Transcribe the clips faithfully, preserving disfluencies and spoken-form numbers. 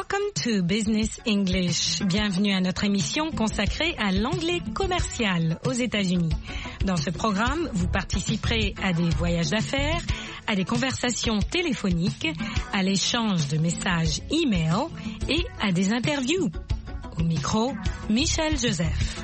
Welcome to Business English. Bienvenue à notre émission consacrée à l'anglais commercial aux États-Unis. Dans ce programme, vous participerez à des voyages d'affaires, à des conversations téléphoniques, à l'échange de messages e-mail et à des interviews. Au micro, Michel Joseph.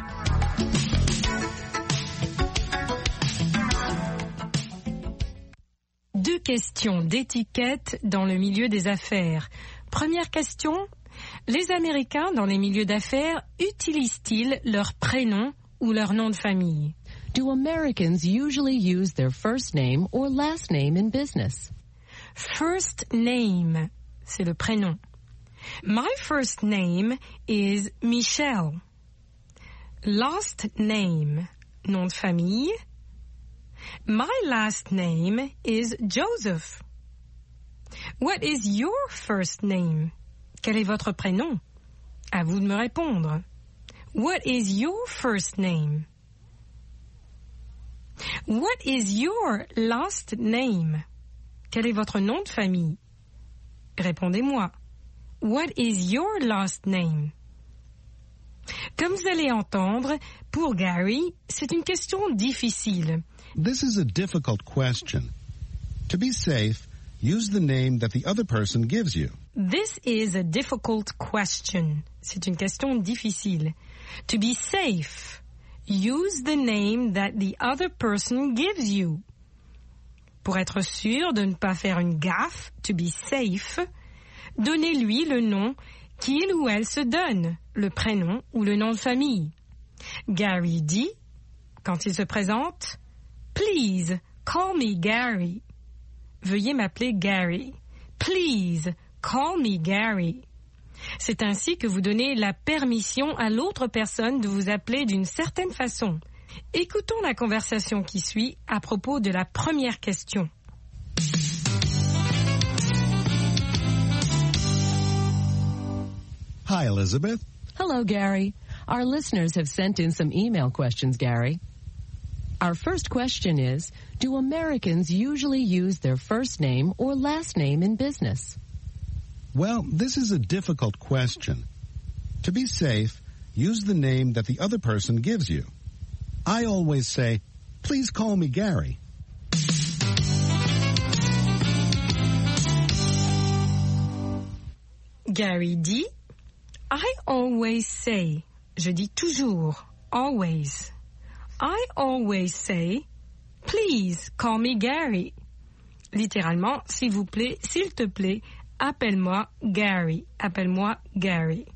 Deux questions d'étiquette dans le milieu des affaires. Première question, les Américains dans les milieux d'affaires utilisent-ils leur prénom ou leur nom de famille? Do Americans usually use their first name or last name in business? First name, c'est le prénom. My first name is Michelle. Last name, nom de famille. My last name is Joseph. What is your first name? Quel est votre prénom? À vous de me répondre. What is your first name? What is your last name? Quel est votre nom de famille? Répondez-moi. What is your last name? Comme vous allez entendre, pour Gary, c'est une question difficile. This is a difficult question. To be safe, use the name that the other person gives you. This is a difficult question. C'est une question difficile. To be safe, use the name that the other person gives you. Pour être sûr de ne pas faire une gaffe, to be safe, donnez-lui le nom qu'il ou elle se donne, le prénom ou le nom de famille. Gary dit, quand il se présente, « Please, call me Gary. » Veuillez m'appeler Gary. Please, call me Gary. C'est ainsi que vous donnez la permission à l'autre personne de vous appeler d'une certaine façon. Écoutons la conversation qui suit à propos de la première question. Hi, Elizabeth. Hello, Gary. Our listeners have sent in some email questions, Gary. Our first question is, do Americans usually use their first name or last name in business? Well, this is a difficult question. To be safe, use the name that the other person gives you. I always say, please call me Gary. Gary dit, I always say, je dis toujours, always. I always say, please call me Gary. Littéralement, s'il vous plaît, s'il te plaît, appelle-moi Gary. Appelle-moi Gary.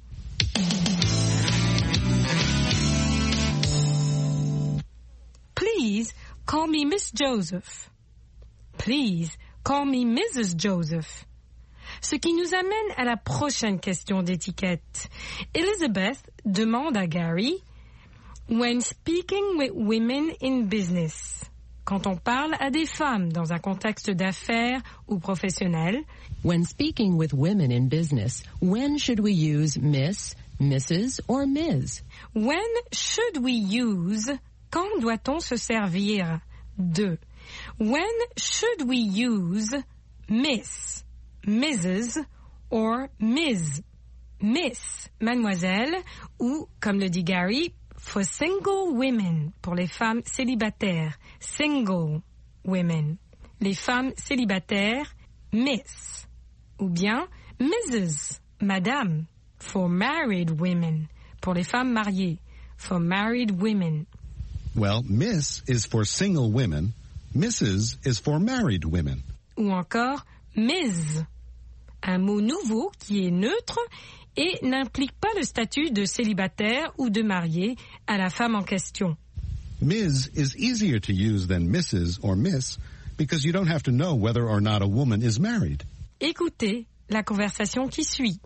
Please call me Miss Joseph. Please call me Missus Joseph. Ce qui nous amène à la prochaine question d'étiquette. Elizabeth demande à Gary, when speaking with women in business, quand on parle à des femmes dans un contexte d'affaires ou professionnel, when speaking with women in business, when should we use Miss, Missus or Miz? When should we use, quand doit-on se servir de? When should we use Miss, Missus or Miz? Miss, mademoiselle, ou, comme le dit Gary, for single women, pour les femmes célibataires, single women. Les femmes célibataires, Miss. Ou bien Missus, madame, for married women, pour les femmes mariées, for married women. Well, Miss is for single women, Missus is for married women. Ou encore Miz, un mot nouveau qui est neutre et n'implique pas le statut de célibataire ou de marié à la femme en question. Miz is easier to use than Missus or Miss because you don't have to know whether or not a woman is married. Écoutez la conversation qui suit.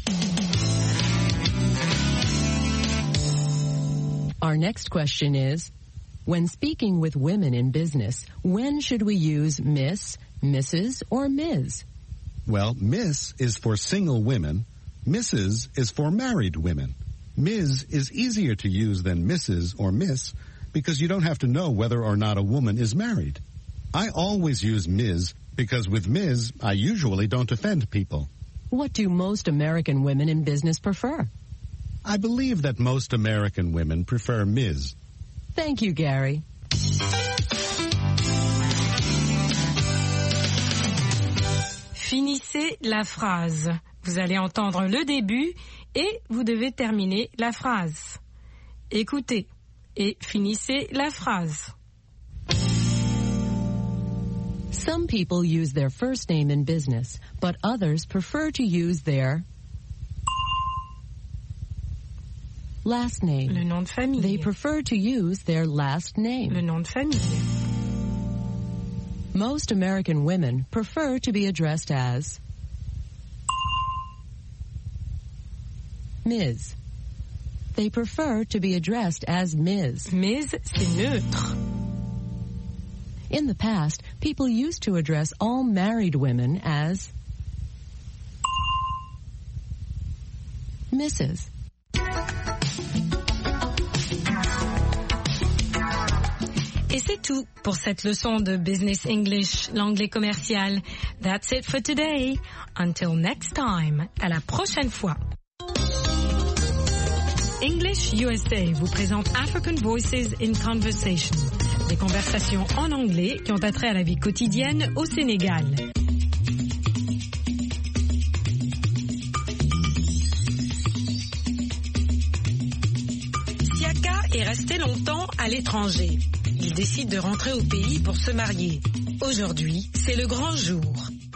Our next question is, when speaking with women in business, when should we use Miss, Missus or Miz? Well, Miss is for single women, Missus is for married women. Miz is easier to use than Missus or Miss because you don't have to know whether or not a woman is married. I always use Miz because with Miz, I usually don't offend people. What do most American women in business prefer? I believe that most American women prefer Miz Thank you, Gary. Finissez la phrase. Vous allez entendre le début et vous devez terminer la phrase. Écoutez et finissez la phrase. Some people use their first name in business, but others prefer to use their last name. Le nom de famille. They prefer to use their last name. Le nom de famille. Most American women prefer to be addressed as Miz They prefer to be addressed as Miz Miz, c'est neutre. In the past, people used to address all married women as Missus Et c'est tout pour cette leçon de Business English, l'anglais commercial. That's it for today. Until next time. À la prochaine fois. English U S A vous présente African Voices in Conversation. Des conversations en anglais qui ont attrait à la vie quotidienne au Sénégal. Siaka est resté longtemps à l'étranger. Il décide de rentrer au pays pour se marier. Aujourd'hui, c'est le grand jour.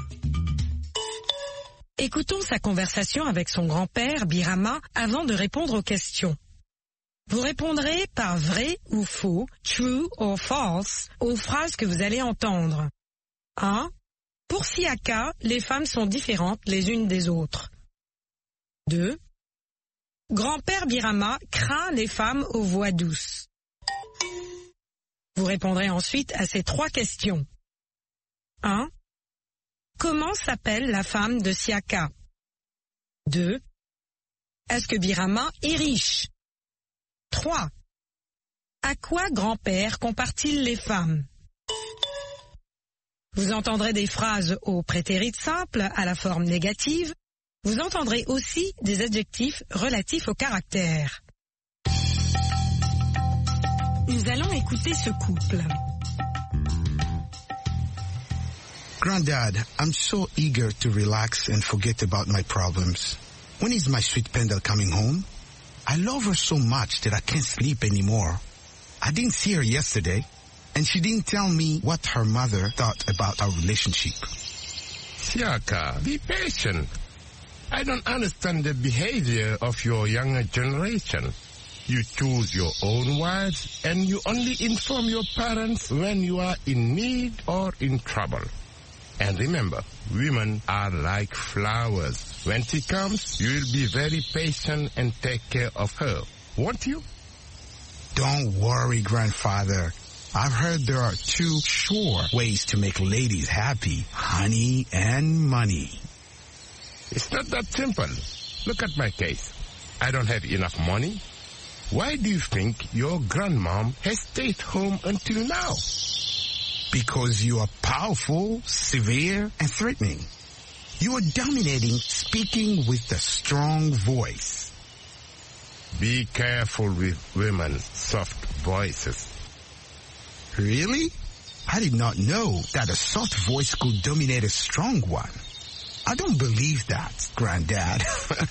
Écoutons sa conversation avec son grand-père, Birama, avant de répondre aux questions. Vous répondrez par vrai ou faux, true or false, aux phrases que vous allez entendre. un. Pour Siaka, les femmes sont différentes les unes des autres. deux. Grand-père Birama craint les femmes aux voix douces. Vous répondrez ensuite à ces trois questions. un. Comment s'appelle la femme de Siaka? deux. Est-ce que Birama est riche? trois. À quoi grand-père compare-t-il les femmes? Vous entendrez des phrases au prétérit simple à la forme négative. Vous entendrez aussi des adjectifs relatifs au caractère. Nous allons écouter ce couple. Granddad, I'm so eager to relax and forget about my problems. When is my sweet Pendle coming home? I love her so much that I can't sleep anymore. I didn't see her yesterday, and she didn't tell me what her mother thought about our relationship. Siaka, be patient. I don't understand the behavior of your younger generation. You choose your own wives, and you only inform your parents when you are in need or in trouble. And remember, women are like flowers. When she comes, you will be very patient and take care of her, won't you? Don't worry, grandfather. I've heard there are two sure ways to make ladies happy, honey and money. It's not that simple. Look at my case. I don't have enough money. Why do you think your grandmom has stayed home until now? Because you are powerful, severe, and threatening. You are dominating, speaking with a strong voice. Be careful with women's soft voices. Really? I did not know that a soft voice could dominate a strong one. I don't believe that, Granddad.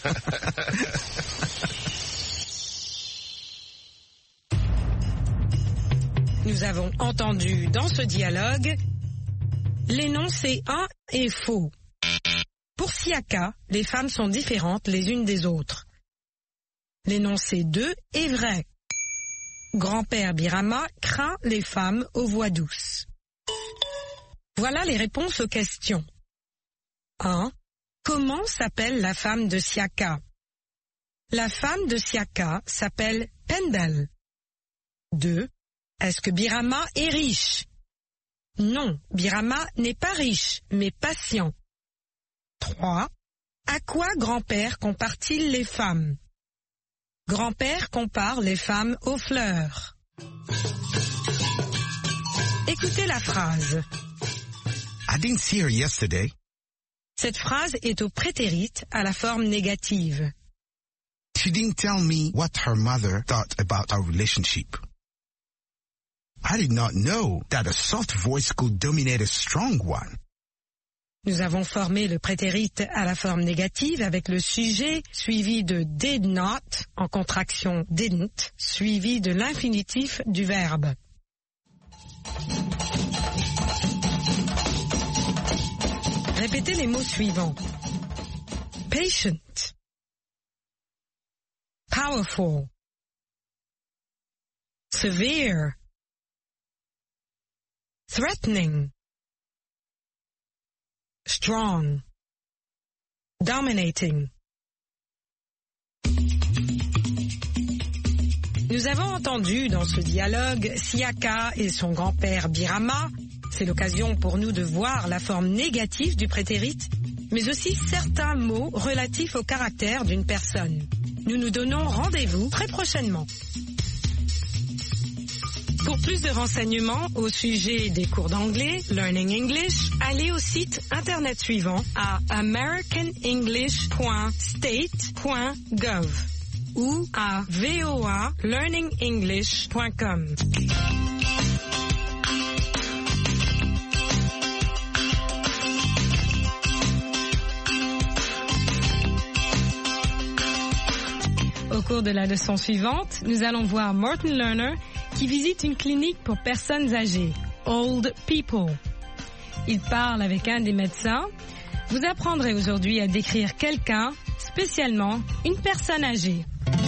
Nous avons entendu dans ce dialogue l'énoncé un est faux. Pour Siaka, les femmes sont différentes les unes des autres. L'énoncé deux est vrai. Grand-père Birama craint les femmes aux voix douces. Voilà les réponses aux questions. un. Comment s'appelle la femme de Siaka? La femme de Siaka s'appelle Pendle. deux. Est-ce que Birama est riche? Non, Birama n'est pas riche, mais patient. trois. À quoi grand-père compare-t-il les femmes? Grand-père compare les femmes aux fleurs. Écoutez la phrase. I didn't see her yesterday, Cette phrase est au prétérite à la forme négative. She didn't tell me what her mother thought about our relationship. I did not know that a soft voice could dominate a strong one. Nous avons formé le prétérite à la forme négative avec le sujet suivi de did not en contraction didn't suivi de l'infinitif du verbe. Répétez les mots suivants. Patient, powerful, severe, threatening, strong, dominating. Nous avons entendu dans ce dialogue Siaka et son grand-père Birama. C'est l'occasion pour nous de voir la forme négative du prétérite, mais aussi certains mots relatifs au caractère d'une personne. Nous nous donnons rendez-vous très prochainement. Pour plus de renseignements au sujet des cours d'anglais, Learning English, allez au site internet suivant à american english point state point gov ou à v o a learning english point com. Au cours de la leçon suivante, nous allons voir Martin Lerner qui visite une clinique pour personnes âgées, Old People. Il parle avec un des médecins. Vous apprendrez aujourd'hui à décrire quelqu'un, spécialement une personne âgée.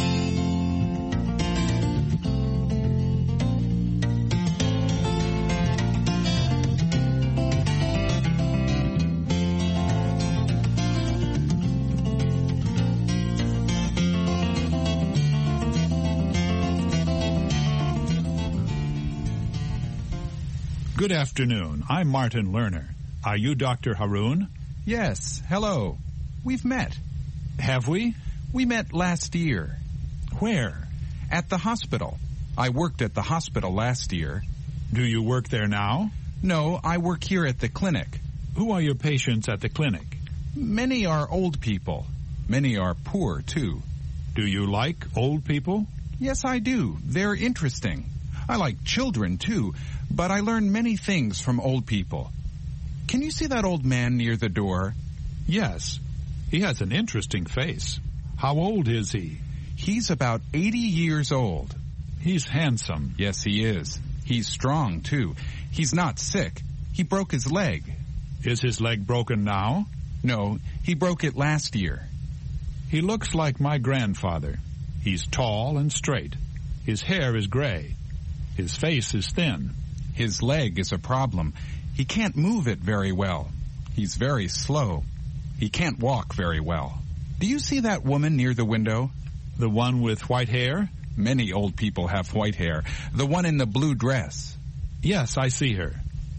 Good afternoon. I'm Martin Lerner. Are you Doctor Haroon? Yes, hello. We've met. Have we? We met last year. Where? At the hospital. I worked at the hospital last year. Do you work there now? No, I work here at the clinic. Who are your patients at the clinic? Many are old people. Many are poor, too. Do you like old people? Yes, I do. They're interesting. I like children, too, but I learn many things from old people. Can you see that old man near the door? Yes. He has an interesting face. How old is he? He's about eighty years old. He's handsome. Yes, he is. He's strong, too. He's not sick. He broke his leg. Is his leg broken now? No, he broke it last year. He looks like my grandfather. He's tall and straight. His hair is gray. His face is thin. His leg is a problem. He can't move it very well. He's very slow. He can't walk very well. Do you see that woman near the window? The one with white hair? Many old people have white hair. The one in the blue dress. Yes, I see her.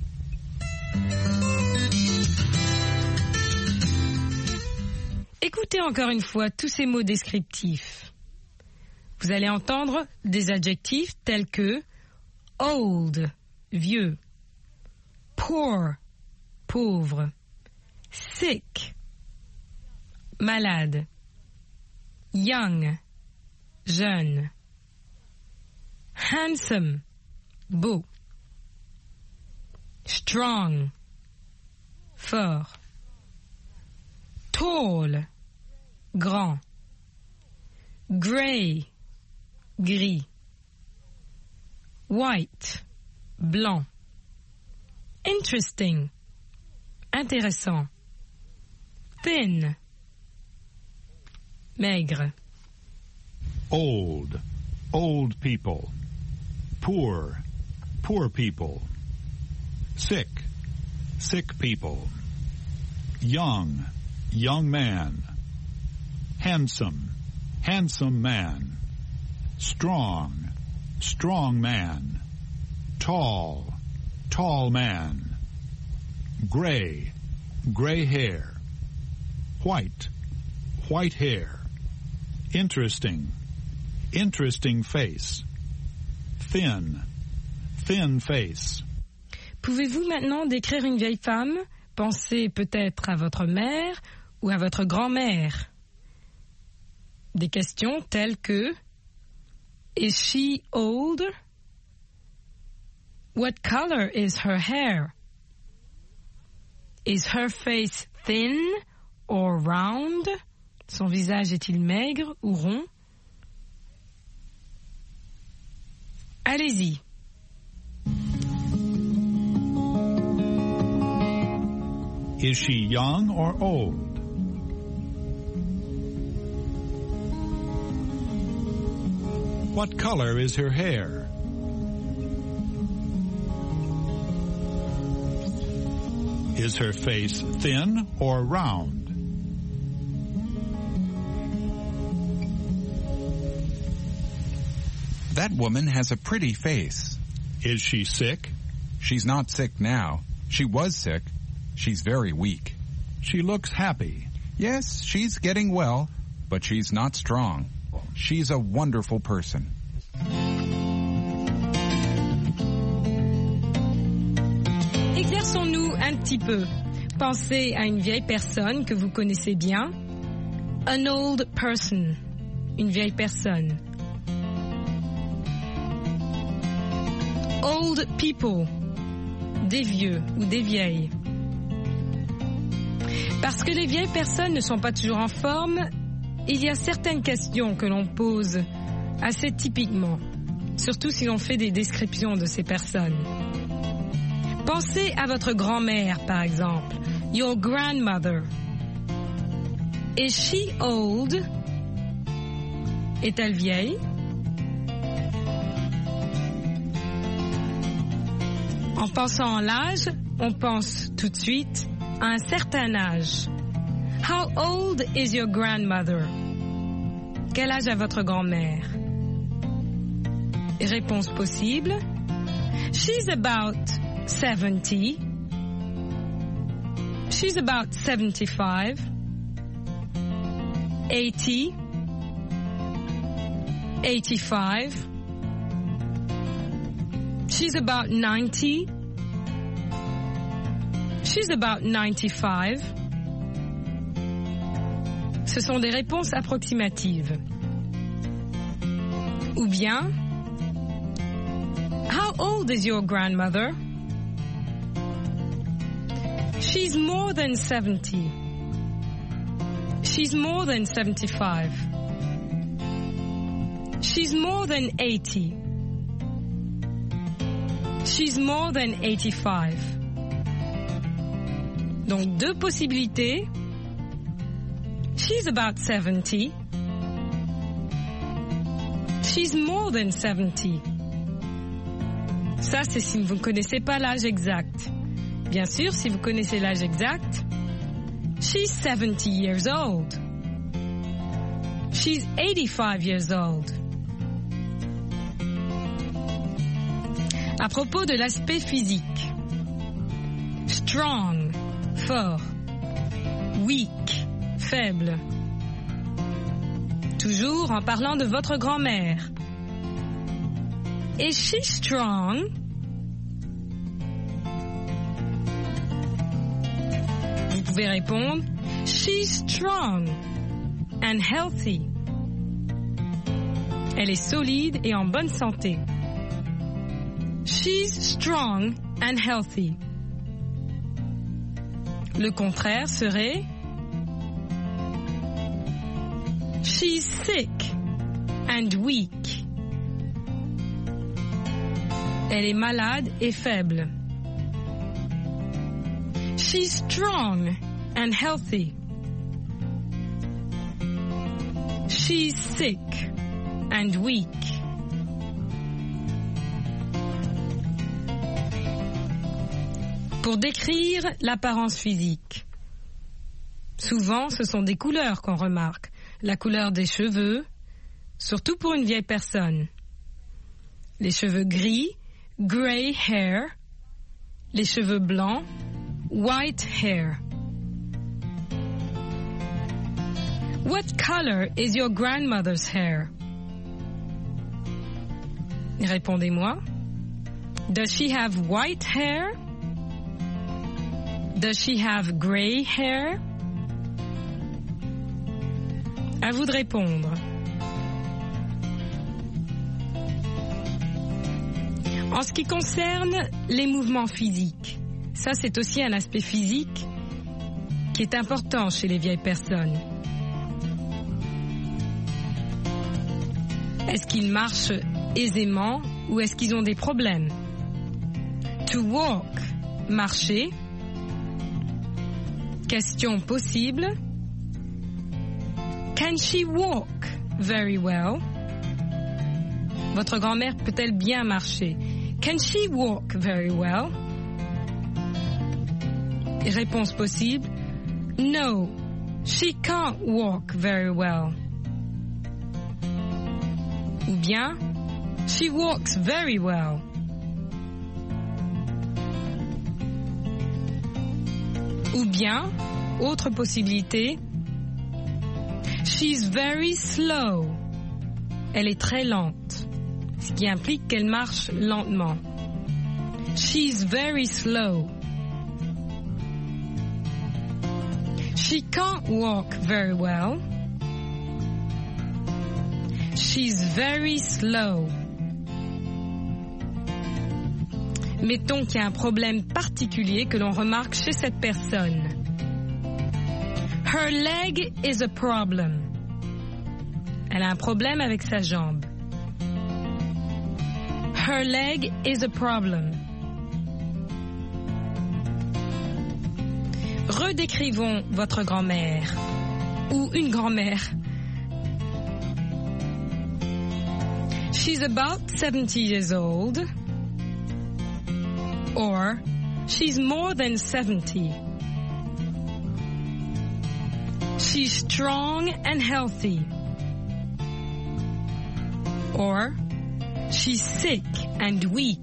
Écoutez encore une fois tous ces mots descriptifs. Vous allez entendre des adjectifs tels que old, vieux, poor, pauvre, sick, malade, young, jeune, handsome, beau, strong, fort, tall, grand, grey, gris, white, blanc, interesting, intéressant, thin, maigre. Old, old people. Poor, poor people. Sick, sick people. Young, young man. Handsome, handsome man. Strong, strong man. Tall, tall man. Gray, gray hair. White, white hair. Interesting, interesting face. Thin, thin face. Pouvez-vous maintenant décrire une vieille femme, Pensez peut-être à votre mère ou à votre grand-mère. Des questions telles que Is she old? What color is her hair? Is her face thin or round? Son visage est-il maigre ou rond? Allez-y. Is she young or old? What color is her hair? Is her face thin or round? That woman has a pretty face. Is she sick? She's not sick now. She was sick. She's very weak. She looks happy. Yes, she's getting well, but she's not strong. She's a wonderful person. Exerçons-nous un petit peu. Pensez à une vieille personne que vous connaissez bien. An old person. Une vieille personne. Old people. Des vieux ou des vieilles. Parce que les vieilles personnes ne sont pas toujours en forme, il y a certaines questions que l'on pose assez typiquement, surtout si l'on fait des descriptions de ces personnes. Pensez à votre grand-mère, par exemple. Your grandmother. Is she old? Est-elle vieille? En pensant à l'âge, on pense tout de suite à un certain âge. How old is your grandmother? Quel âge a votre grand-mère? Réponse possible. She's about seventy. She's about seventy-five. eighty. eighty-five. She's about ninety. She's about ninety-five. Ce sont des réponses approximatives. Ou bien, how old is your grandmother? She's more than seventy. She's more than seventy-five. She's more than eighty. She's more than eighty-five. Donc deux possibilités. She's about seventy. She's more than seventy. Ça, c'est si vous ne connaissez pas l'âge exact. Bien sûr, si vous connaissez l'âge exact, she's seventy years old. She's eighty-five years old. À propos de l'aspect physique. Strong, fort. Weak, faible. Toujours en parlant de votre grand-mère. Is she strong? Vous pouvez répondre, she's strong and healthy. Elle est solide et en bonne santé. She's strong and healthy. Le contraire serait she's sick and weak. Elle est malade et faible. She's strong and healthy. She's sick and weak. Pour décrire l'apparence physique, souvent ce sont des couleurs qu'on remarque. La couleur des cheveux, surtout pour une vieille personne. Les cheveux gris, grey hair. Les cheveux blancs, white hair. What color is your grandmother's hair? Répondez-moi. Does she have white hair? Does she have gray hair? À vous de répondre. En ce qui concerne les mouvements physiques, ça c'est aussi un aspect physique qui est important chez les vieilles personnes. Est-ce qu'ils marchent aisément ou est-ce qu'ils ont des problèmes? To walk, marcher. Question possible. Can she walk very well? Votre grand-mère peut-elle bien marcher? Can she walk very well? Réponse possible. No, she can't walk very well. Ou bien, she walks very well. Ou bien, autre possibilité, she's very slow. Elle est très lente, ce qui implique qu'elle marche lentement. She's very slow. She can't walk very well. She's very slow. Mettons qu'il y a un problème particulier que l'on remarque chez cette personne. Her leg is a problem. Elle a un problème avec sa jambe. Her leg is a problem. Redécrivons votre grand-mère ou une grand-mère. She's about seventy years old. Or, she's more than seventy. She's strong and healthy. Or, she's sick and weak.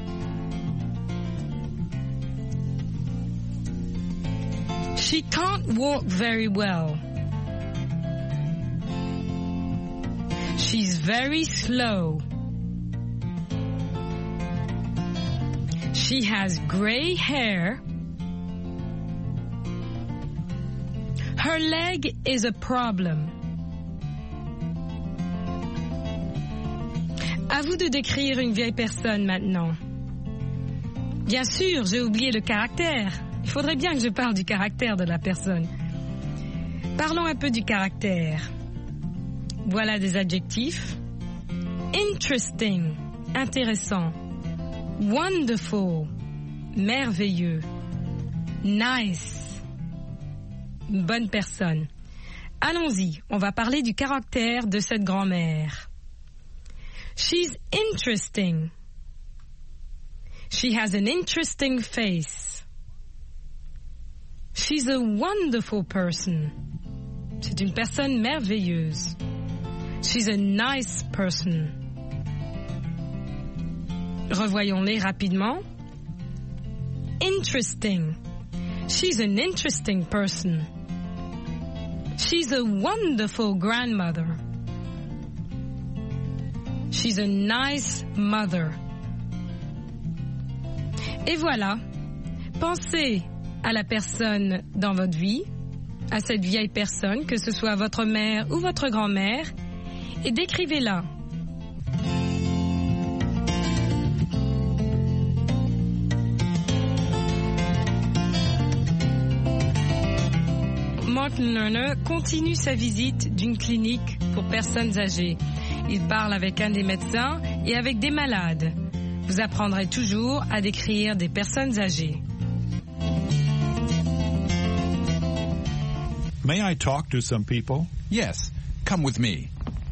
She can't walk very well. She's very slow. She has gray hair. Her leg is a problem. À vous de décrire une vieille personne maintenant. Bien sûr, j'ai oublié le caractère. Il faudrait bien que je parle du caractère de la personne. Parlons un peu du caractère. Voilà des adjectifs. Interesting, intéressant. Wonderful, merveilleux. Nice, une bonne personne. Allons-y, on va parler du caractère de cette grand-mère. She's interesting. She has an interesting face. She's a wonderful person. C'est une personne merveilleuse. She's a nice person. Revoyons-les rapidement. Interesting. She's an interesting person. She's a wonderful grandmother. She's a nice mother. Et voilà. Pensez à la personne dans votre vie, à cette vieille personne, que ce soit votre mère ou votre grand-mère, et décrivez-la. Martin Lerner continue sa visite d'une clinique pour personnes âgées. Il parle avec un des médecins et avec des malades. Vous apprendrez toujours à décrire des personnes âgées. May I talk to some people? Yes, come with me.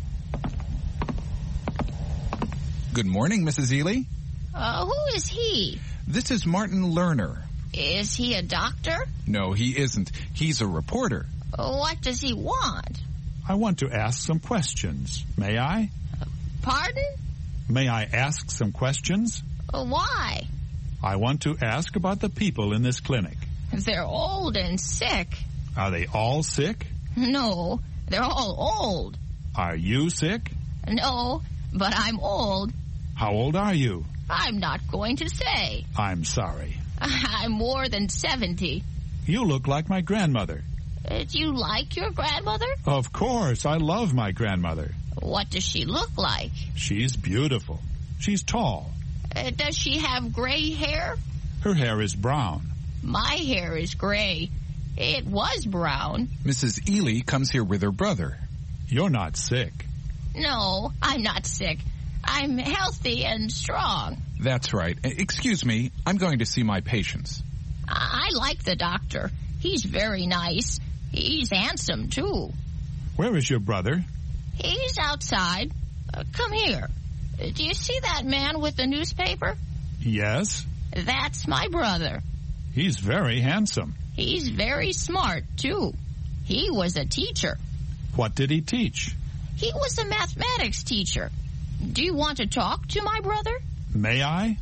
Good morning, Missus Ely. Uh, who is he? This is Martin Lerner. Is he a doctor? No, he isn't. He's a reporter. What does he want? I want to ask some questions. May I? Pardon? May I ask some questions? Uh, why? I want to ask about the people in this clinic. They're old and sick. Are they all sick? No, they're all old. Are you sick? No, but I'm old. How old are you? I'm not going to say. I'm sorry. I'm more than seventy. You look like my grandmother. Uh, do you like your grandmother? Of course, I love my grandmother. What does she look like? She's beautiful. She's tall. Uh, does she have gray hair? Her hair is brown. My hair is gray. It was brown. Missus Ely comes here with her brother. You're not sick. No, I'm not sick. I'm healthy and strong. That's right. Excuse me, I'm going to see my patients. I, I like the doctor. He's very nice. He's handsome, too. Where is your brother? He's outside. Uh, come here. Uh, do you see that man with the newspaper? Yes. That's my brother. He's very handsome. He's very smart, too. He was a teacher. What did he teach? He was a mathematics teacher. Do you want to talk to my brother? May I?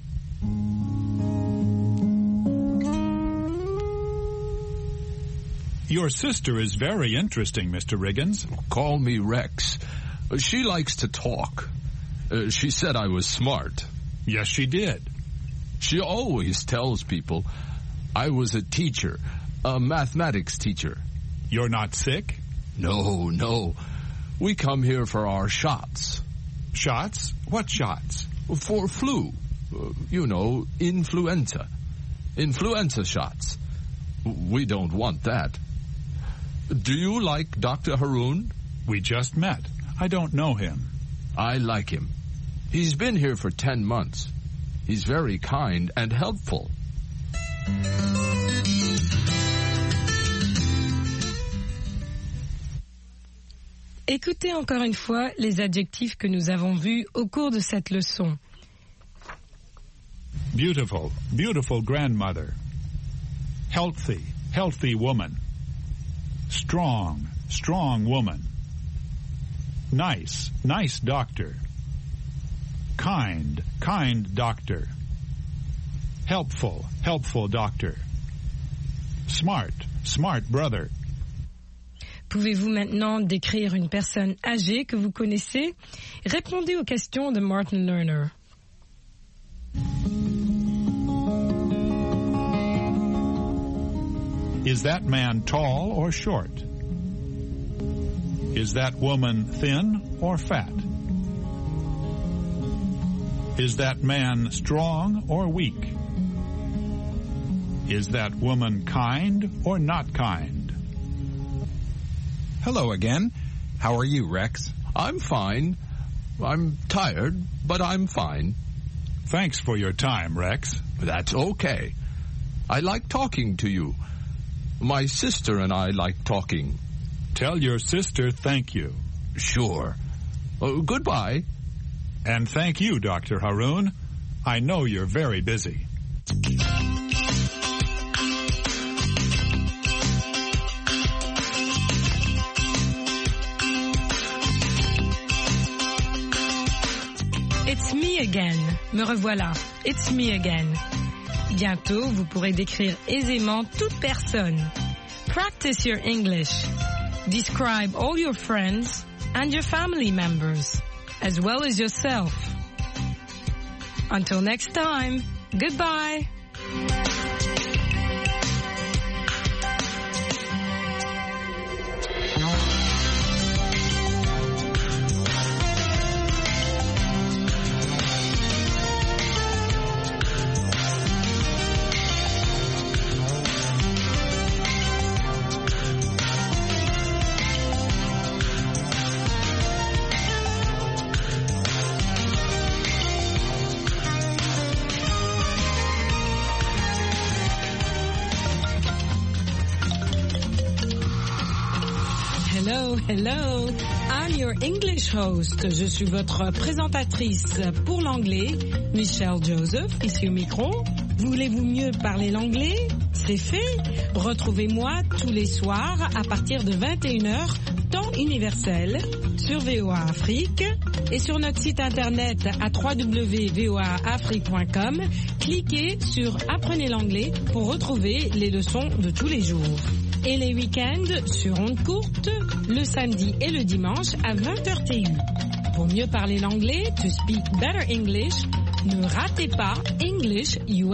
Your sister is very interesting, Mister Riggins. Call me Rex. She likes to talk. Uh, she said I was smart. Yes, she did. She always tells people I was a teacher, a mathematics teacher. You're not sick? No, no. We come here for our shots. Shots? What shots? For flu. Uh, you know, influenza. Influenza shots. We don't want that. Do you like Doctor Haroon? We just met. I don't know him. I like him. He's been here for ten months. He's very kind and helpful. Écoutez encore une fois les adjectifs que nous avons vus au cours de cette leçon. Beautiful, beautiful grandmother. Healthy, healthy woman. Strong, strong woman. Nice, nice doctor. Kind, kind doctor. Helpful, helpful doctor. Smart, smart brother. Pouvez-vous maintenant décrire une personne âgée que vous connaissez? Répondez aux questions de Martin Lerner. Is that man tall or short? Is that woman thin or fat? Is that man strong or weak? Is that woman kind or not kind? Hello again. How are you, Rex? I'm fine. I'm tired, but I'm fine. Thanks for your time, Rex. That's okay. I like talking to you. My sister and I like talking. Tell your sister thank you. Sure. Uh, goodbye. And thank you, Doctor Haroon. I know you're very busy. It's me again. Me revoilà. It's me again. Bientôt, vous pourrez décrire aisément toute personne. Practice your English. Describe all your friends and your family members, as well as yourself. Until next time, goodbye. Hello, hello. I'm your English host. Je suis votre présentatrice pour l'anglais, Michelle Joseph, ici au micro. Voulez-vous mieux parler l'anglais? C'est fait. Retrouvez-moi tous les soirs à partir de vingt et une heures, temps universel, sur V O A Afrique et sur notre site internet à w w w point v o a afrique point com. Cliquez sur Apprenez l'anglais pour retrouver les leçons de tous les jours. Et les week-ends sur ondes courtes, le samedi et le dimanche à vingt heures T U. Pour mieux parler l'anglais, to speak better English, ne ratez pas English U S